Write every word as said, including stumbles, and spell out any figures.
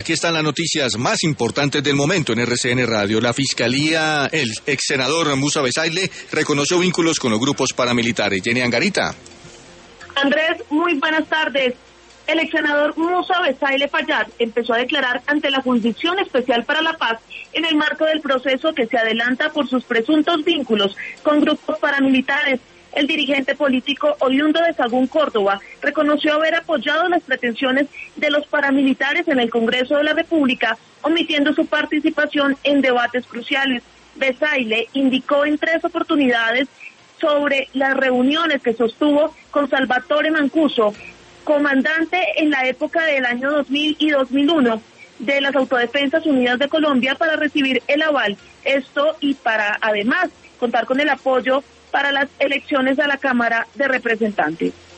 Aquí están las noticias más importantes del momento en R C N Radio. La Fiscalía, el ex senador Musa Besaile, reconoció vínculos con los grupos paramilitares. Jenny Angarita. Andrés, muy buenas tardes. El ex senador Musa Besaile Fayad empezó a declarar ante la Jurisdicción Especial para la Paz en el marco del proceso que se adelanta por sus presuntos vínculos con grupos paramilitares. El dirigente político oriundo de Sagún, Córdoba, reconoció haber apoyado las pretensiones de los paramilitares en el Congreso de la República, omitiendo su participación en debates cruciales. Besaile indicó en tres oportunidades sobre las reuniones que sostuvo con Salvatore Mancuso, comandante en la época del año dos mil y dos mil uno de las Autodefensas Unidas de Colombia, para recibir el aval, esto y para además contar con el apoyo para las elecciones a la Cámara de Representantes.